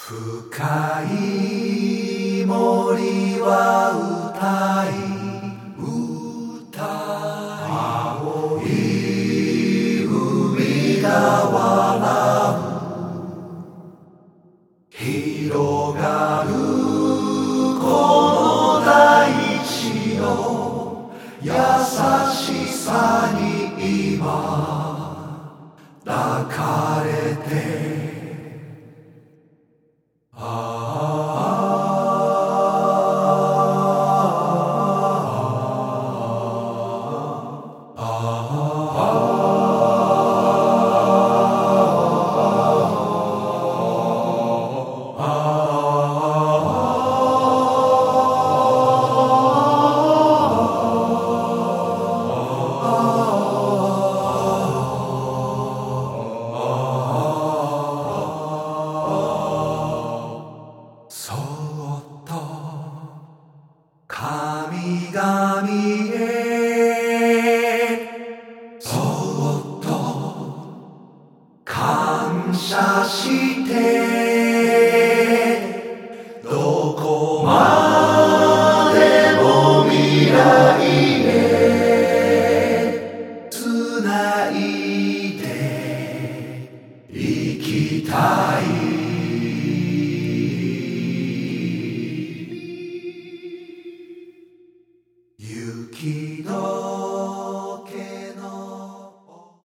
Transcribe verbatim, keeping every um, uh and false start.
深い森は歌い歌い青い海が笑う広がるこの大地の優しさに今抱かれてそっと神々へそっと感謝して